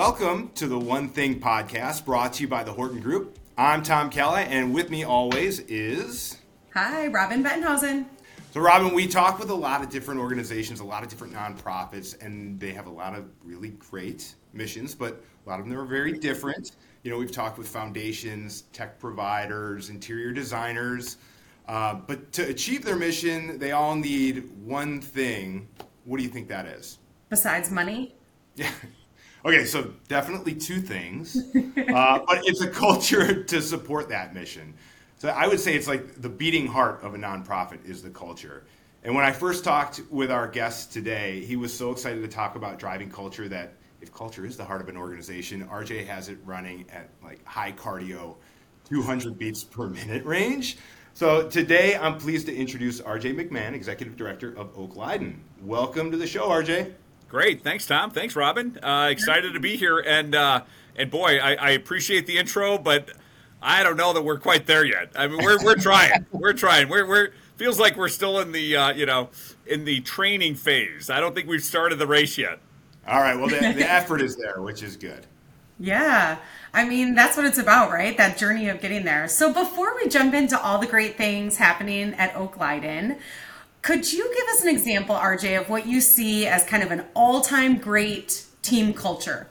Welcome to the One Thing podcast brought to you by the Horton Group. I'm Tom Kelly, and with me always is... Hi, Robin Bettenhausen. So Robin, we talk with a lot of different organizations, a lot of different nonprofits, and they have a lot of really great missions, but a lot of them are very different. You know, we've talked with foundations, tech providers, interior designers, but to achieve their mission, they all need one thing. What do you think that is? Besides money? Yeah. Okay, so definitely two things, but it's a culture to support that mission. So I would say it's like the beating heart of a nonprofit is the culture. And when I first talked with our guest today, he was so excited to talk about driving culture that if culture is the heart of an organization, RJ has it running at like high cardio, 200 beats per minute range. So today I'm pleased to introduce RJ McMahon, Executive Director of Oak Liden. Welcome to the show, RJ. Great. Thanks, Tom. Thanks, Robin. Excited to be here. And boy, I appreciate the intro, but I don't know that we're quite there yet. I mean, we're trying. We're trying. We're feels like we're still in the in the training phase. I don't think we've started the race yet. All right. Well, the effort is there, which is good. Yeah. I mean, that's what it's about, right? That journey of getting there. So before we jump into all the great things happening at Oak Liden, could you give us an example, RJ, of what you see as kind of an all-time great team culture?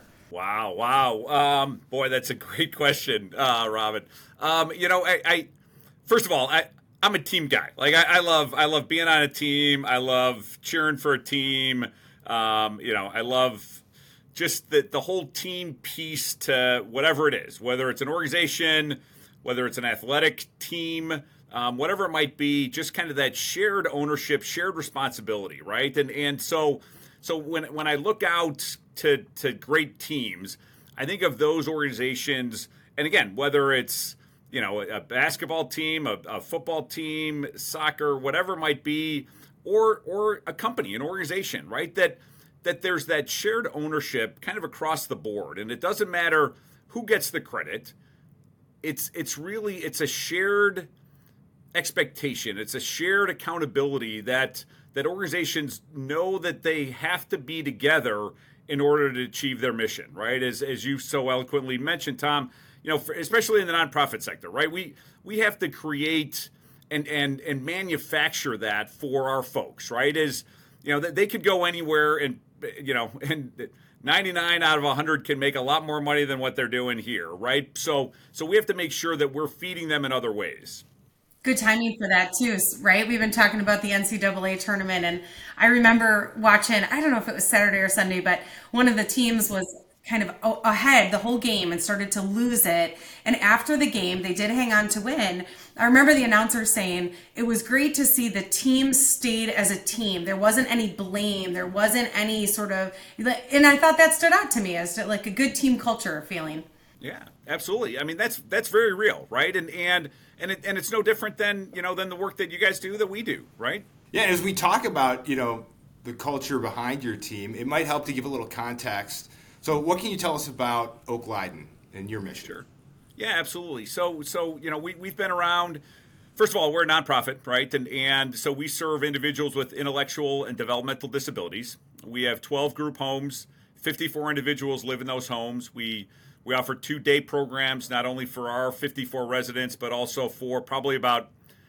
Wow. Boy, that's a great question, Robin. I first of all, I'm a team guy. Like I love being on a team. I love cheering for a team. I love just the whole team piece to whatever it is, whether it's an organization, whether it's an athletic team, whatever it might be, just kind of that shared ownership, shared responsibility, right? And so when I look out to great teams, I think of those organizations, and again, whether it's a basketball team, a football team, soccer, whatever it might be, or a company, an organization, right? That there's that shared ownership kind of across the board, and it doesn't matter who gets the credit. It's a shared expectation. It's a shared accountability that organizations know that they have to be together in order to achieve their mission, right? As you so eloquently mentioned, Tom, especially in the nonprofit sector, right? We have to create and manufacture that for our folks, right? That they could go anywhere and 99 out of 100 can make a lot more money than what they're doing here, right? So we have to make sure that we're feeding them in other ways. Good timing for that too, right? We've been talking about the NCAA tournament, and I remember watching, I don't know if it was Saturday or Sunday, but one of the teams was kind of ahead the whole game and started to lose it. And after the game, they did hang on to win. I remember the announcer saying it was great to see the team stayed as a team. There wasn't any blame. There wasn't any sort of, and I thought that stood out to me as like a good team culture feeling. Yeah, absolutely. I mean, that's very real, right? And it's no different than the work that you guys do that we do, right? Yeah, as we talk about the culture behind your team, it might help to give a little context. So, what can you tell us about Oak Liden and your mission? Sure. Yeah, absolutely. So we've been around. First of all, we're a nonprofit, right? And so we serve individuals with intellectual and developmental disabilities. We have 12 group homes. 54 individuals live in those homes. We offer 2-day programs, not only for our 54 residents, but also for probably about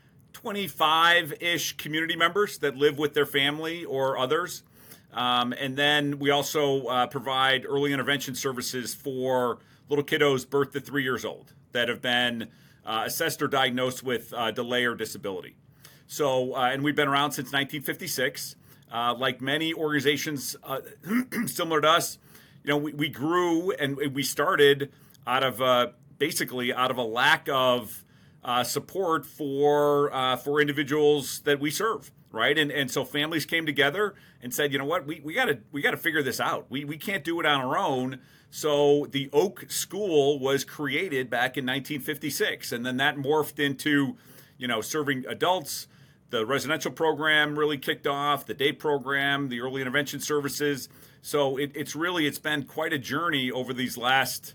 25-ish community members that live with their family or others. And then we also provide early intervention services for little kiddos birth to 3 years old that have been assessed or diagnosed with delay or disability. So, and we've been around since 1956. Like many organizations similar to us, we grew and we started out of basically out of a lack of support for individuals that we serve, right? And so families came together and said, you know what, we got to figure this out. We can't do it on our own. So the Oak School was created back in 1956, and then that morphed into, serving adults. The residential program really kicked off, the day program, the early intervention services. So it's been quite a journey over these last,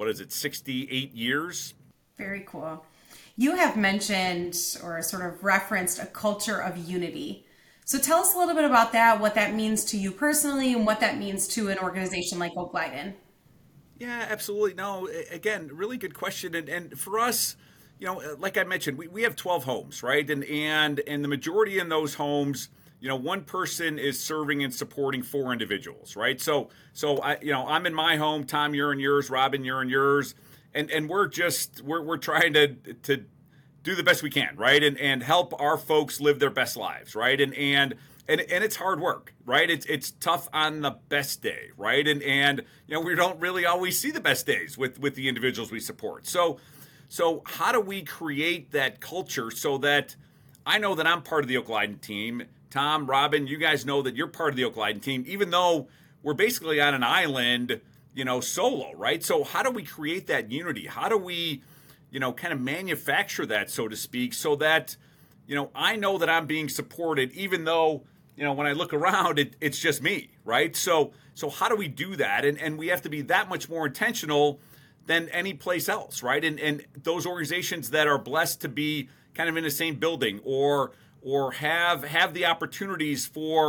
68 years? Very cool. You have mentioned or sort of referenced a culture of unity. So tell us a little bit about that, what that means to you personally, and what that means to an organization like Oak Liden. Yeah, absolutely. No, again, really good question. And for us, like I mentioned, we have 12 homes, right? And the majority in those homes, one person is serving and supporting four individuals, right? So I'm in my home, Tom, you're in yours, Robin, you're in yours, and we're trying to do the best we can, right? And help our folks live their best lives, right? And it's hard work, right? It's tough on the best day, right? And we don't really always see the best days with the individuals we support. So how do we create that culture so that I know that I'm part of the Oak Lyden team? Tom, Robin, you guys know that you're part of the Oak Lyden team, even though we're basically on an island, solo, right? So how do we create that unity? How do we, kind of manufacture that, so to speak, so that, I know that I'm being supported, even though, when I look around, it's just me, right? So how do we do that? And we have to be that much more intentional than any place else, right? And those organizations that are blessed to be kind of in the same building or have the opportunities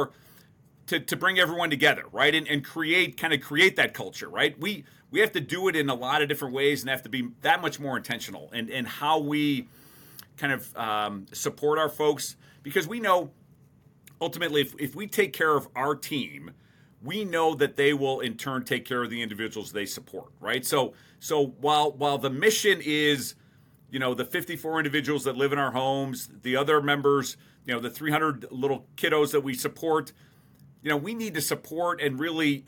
to bring everyone together, right? And create that culture, right? We have to do it in a lot of different ways and have to be that much more intentional in how we kind of support our folks, because we know ultimately if we take care of our team, we know that they will in turn take care of the individuals they support, right? So while the mission is, the 54 individuals that live in our homes, the other members, the 300 little kiddos that we support, we need to support and really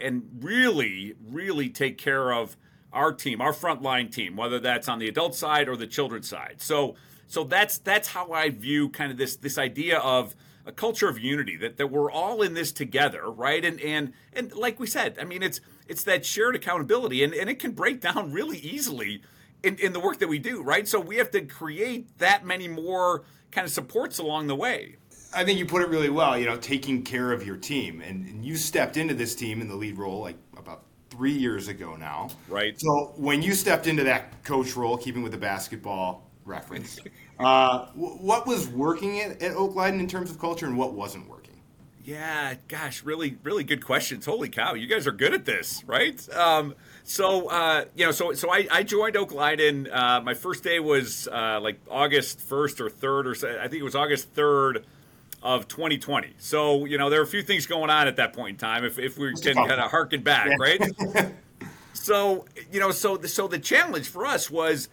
take care of our team, our frontline team, whether that's on the adult side or the children's side. So that's how I view kind of this idea of a culture of unity, that we're all in this together, right? And like we said, I mean, it's that shared accountability, and it can break down really easily in the work that we do, right? So we have to create that many more kind of supports along the way. I think you put it really well, taking care of your team. And you stepped into this team in the lead role like about 3 years ago now. Right. So when you stepped into that coach role, keeping with the basketball reference, what was working at Oak Lyden in terms of culture and what wasn't working? Yeah, gosh, really, really good questions. Holy cow, you guys are good at this, right? So I joined Oak Lyden. My first day was like August 1st or 3rd, or I think it was August 3rd of 2020. So, there were a few things going on at that point in time, if we can kind of harken back, right? So the challenge for us was,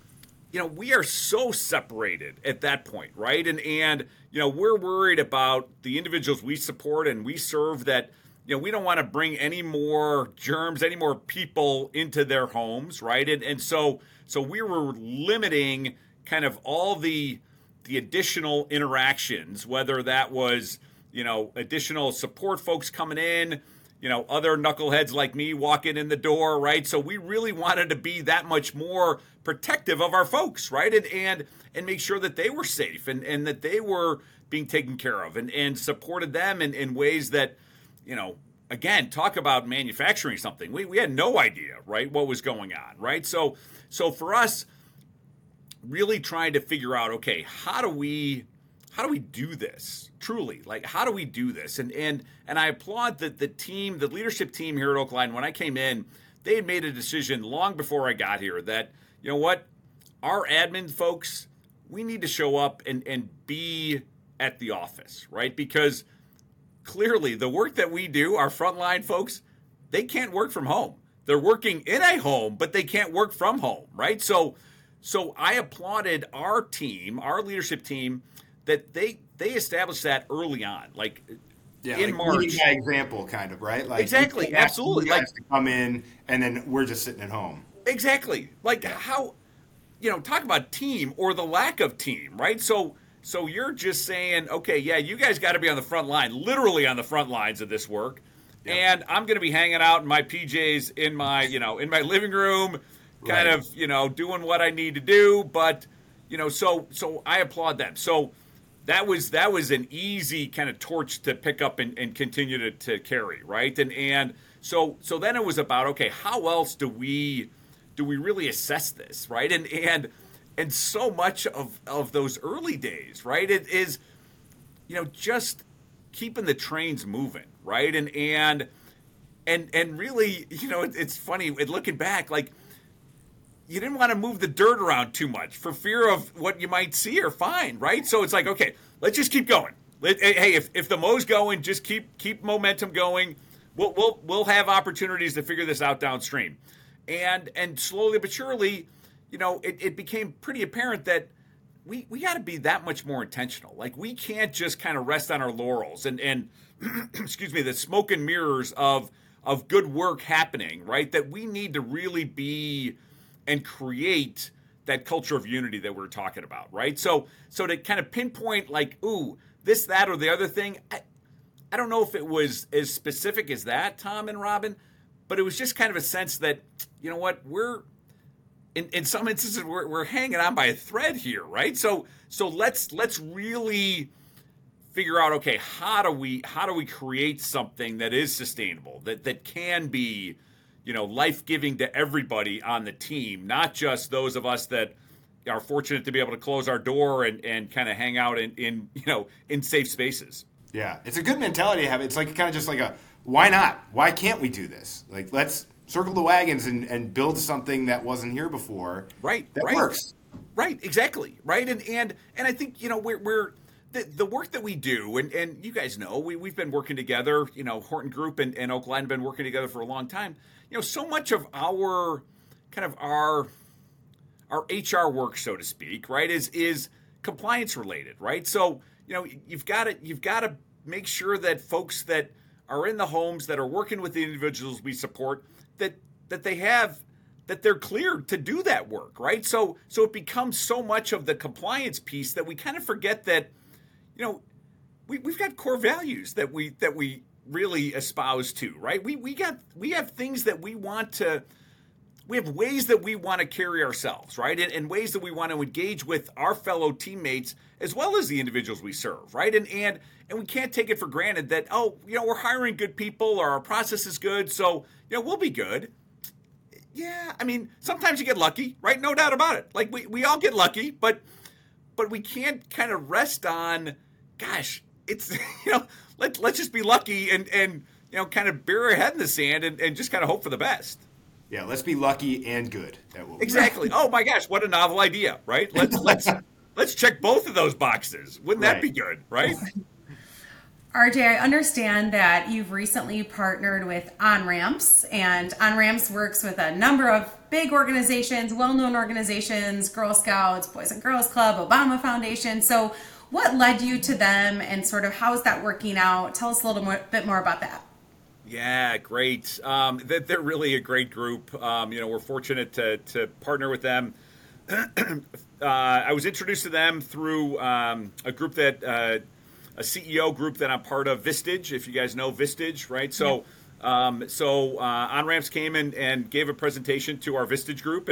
we are so separated at that point, right? And we're worried about the individuals we support and we serve that, we don't want to bring any more germs, any more people into their homes, right? And so we were limiting kind of all the additional interactions, whether that was, additional support folks coming in, other knuckleheads like me walking in the door, right? So we really wanted to be that much more protective of our folks, right? And make sure that they were safe and that they were being taken care of and supported them in ways that, again, talk about manufacturing something. We had no idea, right, what was going on, right? So for us, really trying to figure out, okay, how do we do this truly? Like, how do we do this? And I applaud the team, the leadership team here at Oak Lyden. When I came in, they had made a decision long before I got here that, what, our admin folks, we need to show up and be at the office, right? Because clearly the work that we do, our frontline folks, they can't work from home. They're working in a home, but they can't work from home, right? So I applauded our team, our leadership team, that they established that early on, like in March. Leading by example, kind of, right? Like, exactly, absolutely. Like to come in and then we're just sitting at home. Exactly. Like how, talk about team or the lack of team, right? So you're just saying, okay, yeah, you guys got to be on the front line, literally on the front lines of this work, and I'm going to be hanging out in my PJs in my, in my living room. Kind of, doing what I need to do, but, so I applaud them. So that was an easy kind of torch to pick up and continue to carry, right? And so then it was about, okay, how else do we really assess this, right? And so much of those early days, right, it is, just keeping the trains moving, right? And and really, it's funny looking back, like you didn't want to move the dirt around too much for fear of what you might see or find, right? So it's like, okay, let's just keep going. Hey, if the Mo's going, just keep momentum going. We'll have opportunities to figure this out downstream, and slowly but surely, it became pretty apparent that we got to be that much more intentional. Like we can't just kind of rest on our laurels and excuse me, the smoke and mirrors of good work happening, right? That we need to really be and create that culture of unity that we're talking about, right? So to kind of pinpoint like, ooh, this, that, or the other thing, I don't know if it was as specific as that, Tom and Robin, but it was just kind of a sense that, you know what, we're in some instances we're hanging on by a thread here, right? So let's really figure out, okay, how do we create something that is sustainable, that can be, life-giving to everybody on the team, not just those of us that are fortunate to be able to close our door and kind of hang out in safe spaces. Yeah, it's a good mentality to have. It's like kind of just like a, why not? Why can't we do this? Like, let's circle the wagons and build something that wasn't here before. Right. That works. Right. Exactly. Right. And I think, we're the work that we do, and you guys know, we've been working together, Horton Group and Oakland have been working together for a long time. So much of our HR work, so to speak, right, is compliance related, right? So, you've got to make sure that folks that are in the homes that are working with the individuals we support, that they're cleared to do that work, right? So it becomes so much of the compliance piece that we kind of forget that, we've got core values that we really espouse to, right? We have things that we have ways that we want to carry ourselves, right? And ways that we want to engage with our fellow teammates as well as the individuals we serve, right? And we can't take it for granted that, we're hiring good people or our process is good, so, we'll be good. Yeah, I mean, sometimes you get lucky, right? No doubt about it. Like, we all get lucky, but we can't kind of rest on, gosh, it's, let's just be lucky and kind of bury our head in the sand and just kind of hope for the best. Yeah, let's be lucky and good. Exactly. Oh my gosh, what a novel idea, right? Let's check both of those boxes. Wouldn't that be good, right? RJ, I understand that you've recently partnered with OnRamps, and OnRamps works with a number of big organizations, well-known organizations, Girl Scouts, Boys and Girls Club, Obama Foundation. So what led you to them, and sort of how is that working out? Tell us a little bit more about that. Yeah, great. They're really a great group. We're fortunate to partner with them. I was introduced to them through a group a CEO group that I'm part of, Vistage, if you guys know Vistage, right? So, OnRamps came and gave a presentation to our Vistage group,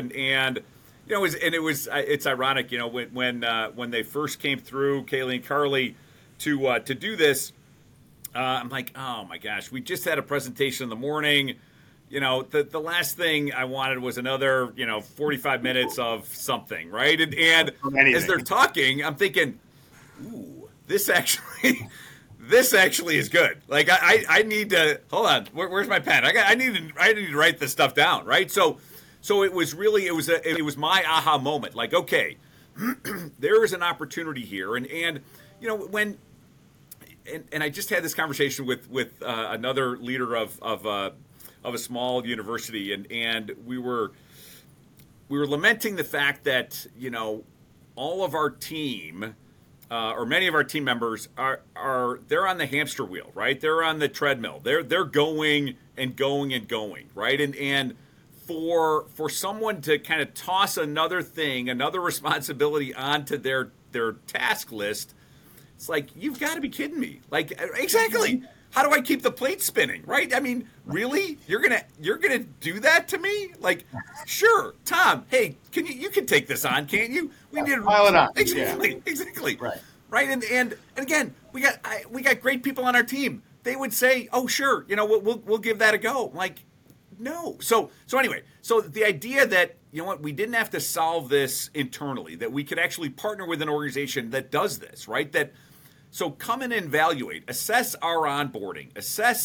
it's ironic, when they first came through, Kaylee and Carly, to do this. I'm like, oh my gosh, we just had a presentation in the morning. The last thing I wanted was another, 45 minutes of something, right? And as they're talking, I'm thinking, ooh, this actually is good. Like I need to hold on. Where's my pen? I need to write this stuff down, right? So it was my aha moment. Like, okay, there is an opportunity here, and when. And I just had this conversation with another leader of a small university, and we were lamenting the fact that all of our team or many of our team members they're on the hamster wheel, right? They're on the treadmill. They're going and going and going, right? And for someone to kind of toss another responsibility onto their task list. It's like, you've got to be kidding me. Like, exactly. How do I keep the plate spinning, right? I mean, really? You're gonna do that to me? Like, sure, Tom. Hey, you can take this on, can't you? We need to pile it on. Exactly. Right. And again, we got great people on our team. They would say, oh, sure, we'll give that a go. I'm like, no. So anyway, so the idea that, we didn't have to solve this internally, that we could actually partner with an organization that does this, right? So come in and evaluate, assess our onboarding, assess,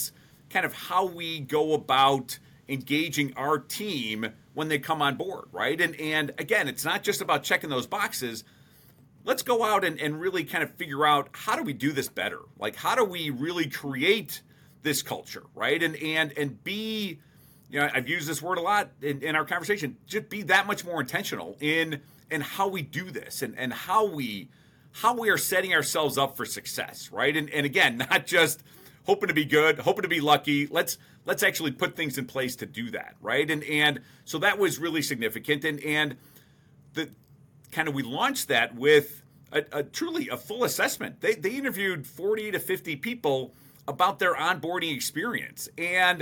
kind of how we go about engaging our team when they come on board, right? And again, it's not just about checking those boxes. Let's go out and really kind of figure out, how do we do this better? Like, how do we really create this culture, right? And be, I've used this word a lot in our conversation, just be that much more intentional in how we do this and how we are setting ourselves up for success, right? And again, not just hoping to be good, hoping to be lucky. Let's actually put things in place to do that, right? And so that was really significant. And the kind of, we launched that with a truly a full assessment. They interviewed 40 to 50 people about their onboarding experience, and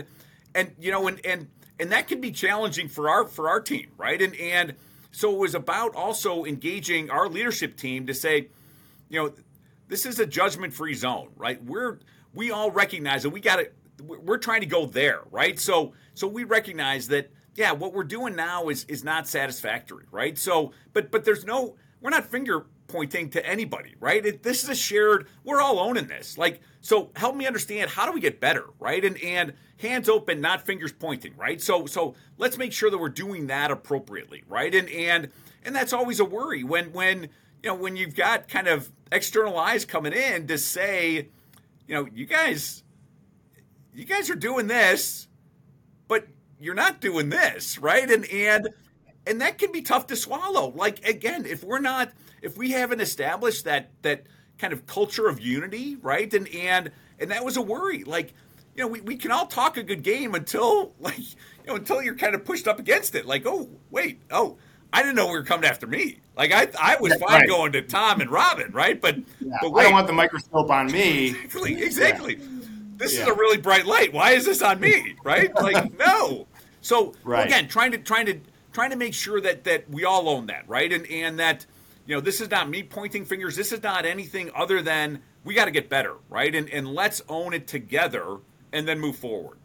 that can be challenging for our team, right? And so it was about also engaging our leadership team to say, this is a judgment-free zone, right? We all recognize that we're trying to go there, right? So we recognize that, yeah, what we're doing now is not satisfactory, right? So, but we're not finger pointing to anybody, right? This is a shared, we're all owning this. Like, so help me understand, how do we get better, right? And hands open, not fingers pointing, right? So let's make sure that we're doing that appropriately, right? And that's always a worry when you've got kind of external eyes coming in to say, you guys are doing this, but you're not doing this, right? And that can be tough to swallow. Like, again, if we haven't established that kind of culture of unity, right? And that was a worry. Like, we can all talk a good game until you're kind of pushed up against it. Like, oh, wait, I didn't know we were coming after me. Like, I was fine going to Tom and Robin, right? But wait. I don't want the microscope on me. Exactly. This is a really bright light. Why is this on me, right? Like, no. So again, trying to make sure that we all own that, right? And that, this is not me pointing fingers. This is not anything other than, we got to get better, right? And let's own it together and then move forward.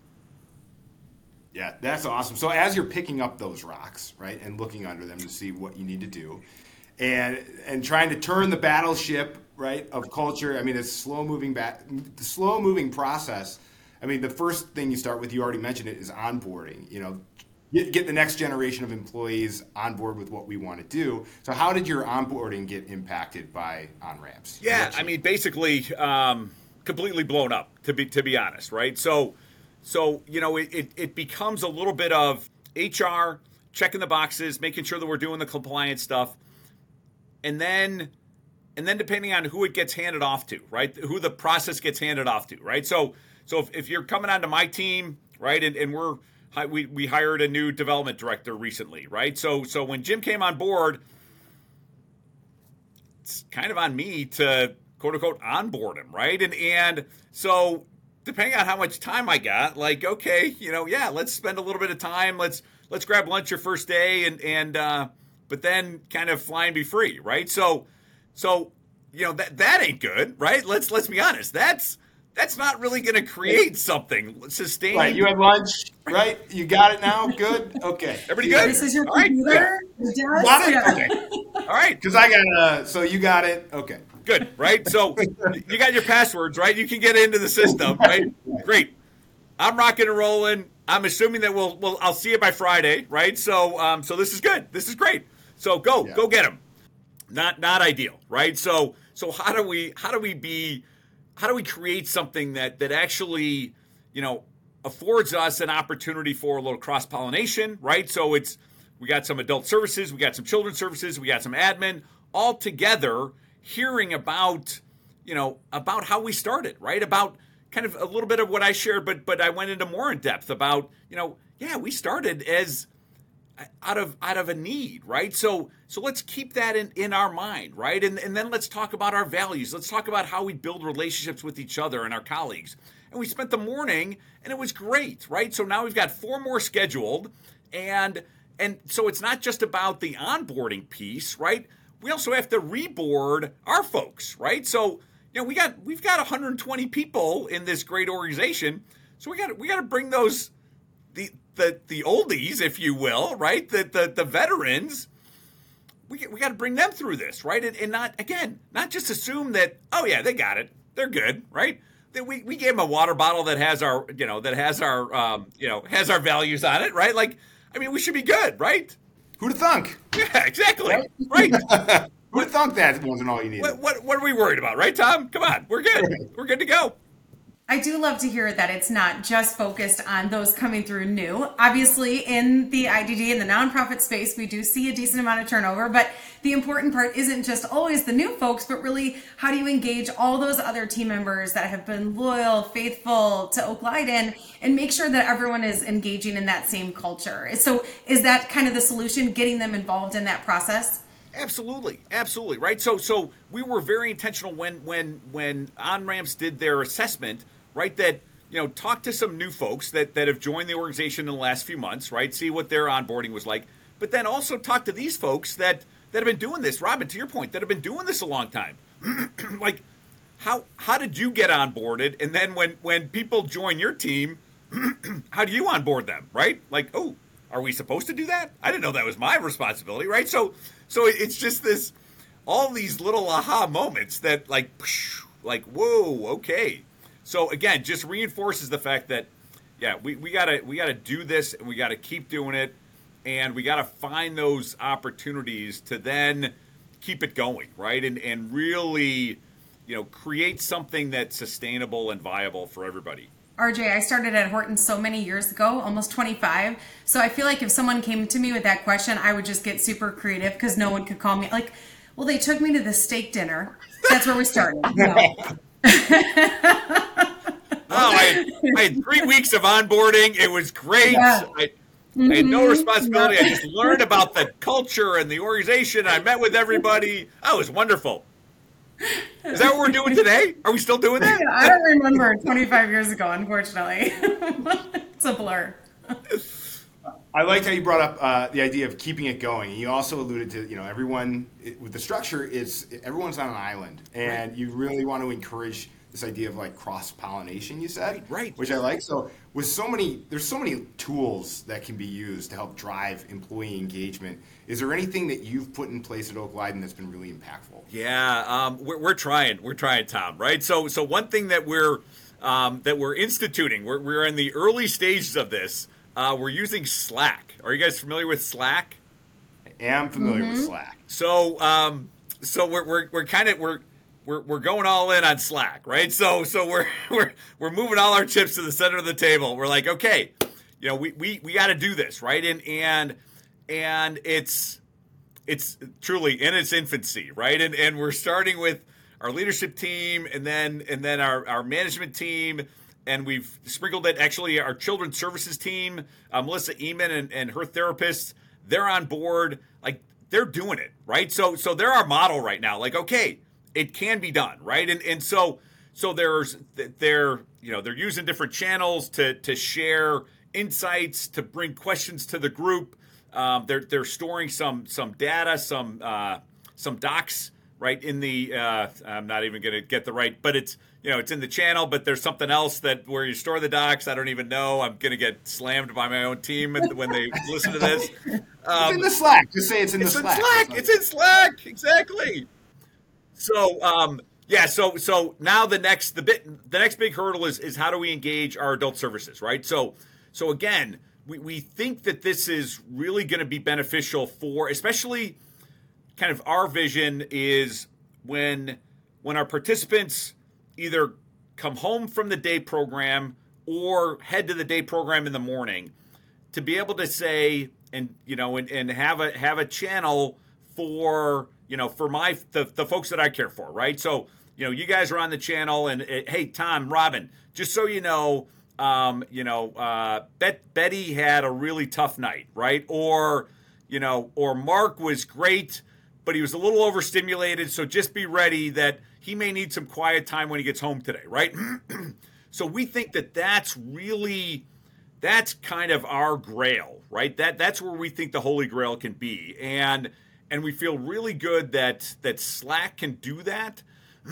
Yeah, that's awesome. So as you're picking up those rocks, right, and looking under them to see what you need to do, and trying to turn the battleship, right, of culture. I mean, it's the slow moving process. I mean, the first thing you start with, you already mentioned it, is onboarding. Get the next generation of employees on board with what we want to do. So how did your onboarding get impacted by OnRamps? Yeah, I mean, basically completely blown up, to be honest, right? So it becomes a little bit of HR checking the boxes, making sure that we're doing the compliance stuff, and then depending on who it gets handed off to, right? Who the process gets handed off to, right? So if you're coming onto my team, right, and we hired a new development director recently, right? So when Jim came on board, it's kind of on me to quote unquote onboard him, right? And so depending on how much time I got, like, okay, let's spend a little bit of time. Let's grab lunch your first day and but then kind of fly and be free, right? So that ain't good, right? Let's be honest. That's not really going to create something sustaining. Right, you had lunch, right? You got it now? Good? Okay. Everybody good? This is your all computer? Right, got it? Okay. All right. Because I got so you got it? Okay. Good, right? So you got your passwords, right? You can get into the system, right? Great. I'm rocking and rolling. I'm assuming that I'll see you by Friday, right? So this is good. This is great. So go get them. Not ideal, right? So how do we create something that actually, affords us an opportunity for a little cross-pollination, right? So we got some adult services, we got some children's services, we got some admin, all together hearing about how we started, right? About kind of a little bit of what I shared, but I went into more in depth about, we started as out of a need, right? So let's keep that in our mind, right? And then let's talk about our values. Let's talk about how we build relationships with each other and our colleagues. And we spent the morning, and it was great, right? So now we've got 4 more scheduled, and so it's not just about the onboarding piece, right? We also have to reboard our folks, right? So we've got 120 people in this great organization, so we got to bring those the oldies, if you will, right? The veterans. We got to bring them through this, right? And not just assume that, oh yeah, they got it, they're good, right? we gave them a water bottle that has our has our values on it, right? Like, I mean, we should be good, right? Who'd have thunk? Yeah, exactly. Right. Who'd have thunk that wasn't all you needed? What are we worried about, right, Tom? Come on, we're good. We're good to go. I do love to hear that it's not just focused on those coming through new. Obviously, in the IDD and the nonprofit space, we do see a decent amount of turnover, but the important part isn't just always the new folks, but really how do you engage all those other team members that have been loyal, faithful to Oak Leyden, and make sure that everyone is engaging in that same culture. So is that kind of the solution, getting them involved in that process? Absolutely, right. So we were very intentional when On-Ramps did their assessment, right? That talk to some new folks that have joined the organization in the last few months, right? See what their onboarding was like, but then also talk to these folks that have been doing this. Robin, to your point, that have been doing this a long time. Like, how did you get onboarded? And then when people join your team, how do you onboard them, right? Like, oh, are we supposed to do that? I didn't know that was my responsibility, right? So it's just this, all these little aha moments that like, whoa, okay. So again, just reinforces the fact that, yeah, we gotta do this, and we gotta keep doing it, and we gotta find those opportunities to then keep it going, right? And really, create something that's sustainable and viable for everybody. RJ, I started at Horton so many years ago, almost 25. So I feel like if someone came to me with that question, I would just get super creative because no one could call me. Like, well, they took me to the steak dinner. That's where we started. No. I had 3 weeks of onboarding. It was great. Yeah. I had no responsibility. I just learned about the culture and the organization. I met with everybody. Oh, it was wonderful. Is that what we're doing today? Are we still doing that? I don't remember 25 years ago, unfortunately. It's a blur. I liked how you brought up the idea of keeping it going. You also alluded to, everyone with the structure everyone's on an island, and you really want to encourage this idea of like cross-pollination, you said, right? Which I like. So there's so many tools that can be used to help drive employee engagement. Is there anything that you've put in place at Oak Leyden that's been really impactful? Yeah, we're trying, Tom. Right. So one thing that we're instituting, we're in the early stages of this. We're using Slack. Are you guys familiar with Slack? I am familiar with Slack. So we're going all in on Slack, right? So we're moving all our chips to the center of the table. We're like, okay, we got to do this, right? And it's truly in its infancy, right? And we're starting with our leadership team, and then our management team. And we've sprinkled it. Actually, our children's services team, Melissa Eamon and her therapists, they're on board. Like, they're doing it, right? So they're our model right now. Like, okay, it can be done, right? And so they're using different channels to share insights, to bring questions to the group. They're storing some data, some docs, right, in the I'm not even going to get the right, but it's in the channel, but there's something else where you store the docs. I don't even know. I'm going to get slammed by my own team when they listen to this. It's in the Slack. Just say it's in the Slack. It's in Slack. Exactly. So so now the next big hurdle is how do we engage our adult services, right? So again, we think that this is really going to be beneficial for, especially kind of our vision is when our participants either come home from the day program or head to the day program in the morning, to be able to say and have a channel for the folks that I care for, right? So you guys are on the channel, and hey, Tom, Robin, just so you know, Betty had a really tough night, right? Or Mark was great, but he was a little overstimulated, so just be ready that he may need some quiet time when he gets home today, right? So we think that's kind of our grail, right? That's where we think the Holy Grail can be. And we feel really good that Slack can do that.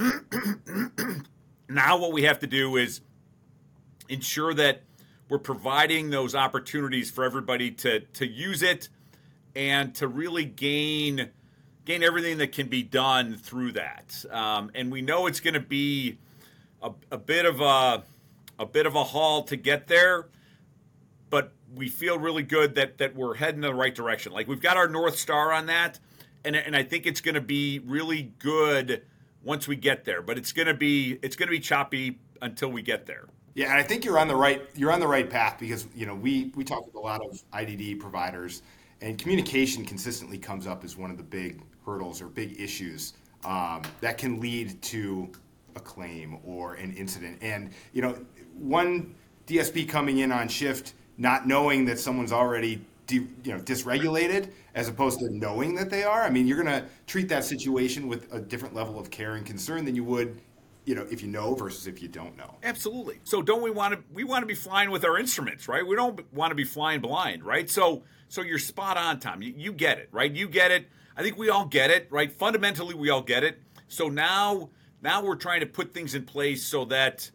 Now what we have to do is ensure that we're providing those opportunities for everybody to use it and to really gain everything that can be done through that. And we know it's going to be a bit of a haul to get there, but we feel really good that we're heading in the right direction. Like we've got our North Star on that, and I think it's going to be really good once we get there. But it's going to be choppy until we get there. Yeah, and I think you're on the right path because we talk with a lot of IDD providers, and communication consistently comes up as one of the big hurdles or big issues that can lead to a claim or an incident. And one DSP coming in on shift, not knowing that someone's already dysregulated, as opposed to knowing that they are. I mean, you're going to treat that situation with a different level of care and concern than you would, if you know versus if you don't know. Absolutely. So don't we want to be flying with our instruments, right? We don't want to be flying blind, right? So you're spot on, Tom. You get it, right? You get it. I think we all get it, right? Fundamentally, we all get it. So now we're trying to put things in place so that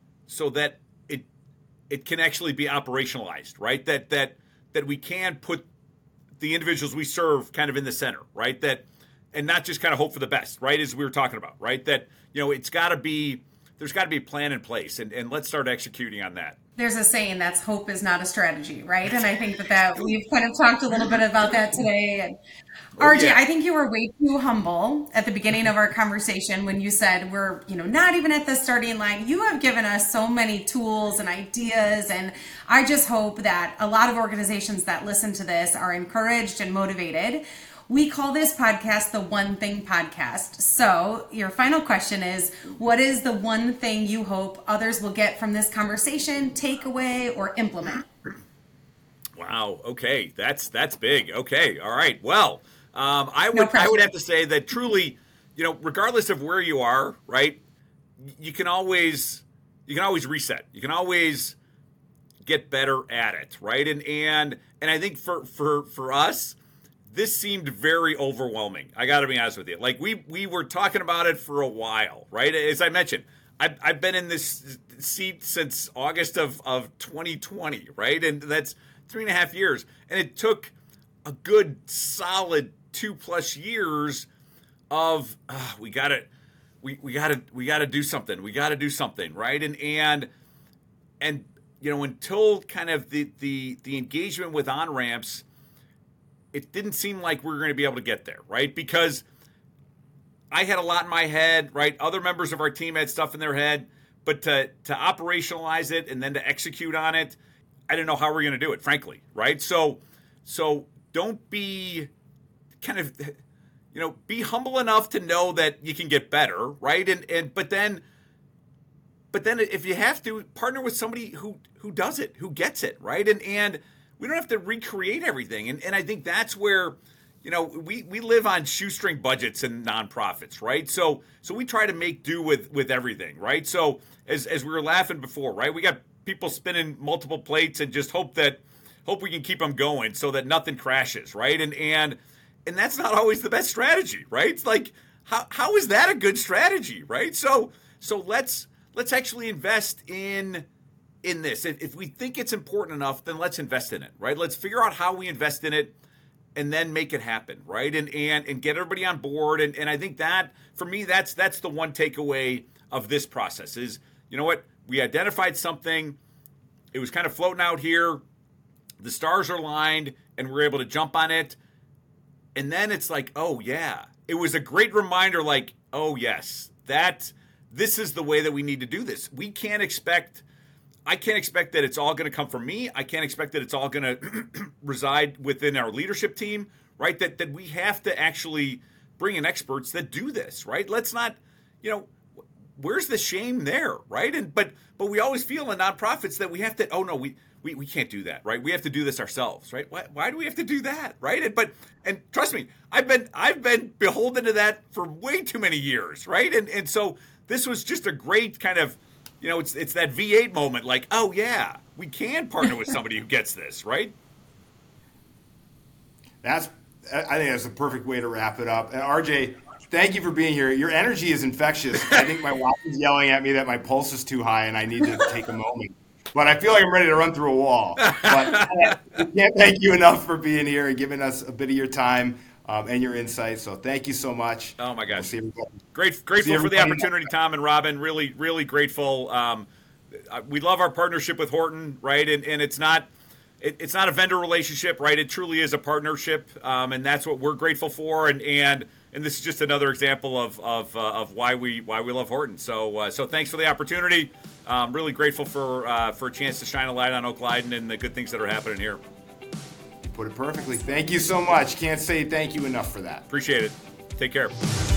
it can actually be operationalized, right? That we can put the individuals we serve kind of in the center, right? And not just kind of hope for the best, right? As we were talking about, right? That, there's got to be a plan in place, and let's start executing on that. There's a saying that's hope is not a strategy, right? And I think that we've kind of talked a little bit about that today. And RJ, I think you were way too humble at the beginning of our conversation when you said we're, not even at the starting line. You have given us so many tools and ideas, and I just hope that a lot of organizations that listen to this are encouraged and motivated. We call this podcast the One Thing Podcast. So your final question is, what is the one thing you hope others will get from this conversation, take away, or implement? Wow. Okay. That's big. Okay. All right. Well, I would have to say that truly, regardless of where you are, right, you can always reset. You can always get better at it, right? And I think for us, this seemed very overwhelming. I got to be honest with you. Like we were talking about it for a while, right? As I mentioned, I've been in this seat since August of 2020, right? And that's 3.5 years. And it took a good solid 2+ years of we gotta do something. We gotta do something, right? And until kind of the engagement with on-ramps, it didn't seem like we were going to be able to get there, right? Because I had a lot in my head, right? Other members of our team had stuff in their head, but to operationalize it and then to execute on it, I didn't know how we were going to do it, frankly, right? So don't be kind of, be humble enough to know that you can get better, right? But then if you have to, partner with somebody who does it, who gets it, right? And we don't have to recreate everything. And I think that's where, we live on shoestring budgets and nonprofits, right? So we try to make do with everything, right? So as we were laughing before, right? We got people spinning multiple plates and just hope we can keep them going so that nothing crashes, right? And that's not always the best strategy, right? It's like, how is that a good strategy, right? So let's actually invest in this. If we think it's important enough, then let's invest in it, right? Let's figure out how we invest in it and then make it happen, right? And get everybody on board. And I think that, for me, that's the one takeaway of this process is, what? We identified something. It was kind of floating out here. The stars are aligned, and we're able to jump on it. And then it's like, oh, yeah. It was a great reminder, like, oh, yes, this is the way that we need to do this. I can't expect that it's all going to come from me. I can't expect that it's all going to reside within our leadership team, right? That we have to actually bring in experts that do this, right? Let's not, where's the shame there, right? But we always feel in nonprofits that we have to, oh no, we can't do that, right? We have to do this ourselves, right? Why do we have to do that, right? And trust me, I've been beholden to that for way too many years, right? And so this was just a great kind of, it's that V8 moment, like, oh yeah, we can partner with somebody who gets this, right? I think that's a perfect way to wrap it up. And RJ, thank you for being here. Your energy is infectious. I think my wife is yelling at me that my pulse is too high and I need to take a moment. But I feel like I'm ready to run through a wall. But I can't thank you enough for being here and giving us a bit of your time. and your insights. So thank you so much. Oh my gosh. We'll see everybody. Grateful for the opportunity, Tom and Robin. Really, really grateful. We love our partnership with Horton, right? And it's not a vendor relationship, right? It truly is a partnership, and that's what we're grateful for. And this is just another example of why we love Horton. So thanks for the opportunity. Really grateful for a chance to shine a light on Oak Lydon and the good things that are happening here. You put it perfectly. Thank you so much. Can't say thank you enough for that. Appreciate it. Take care.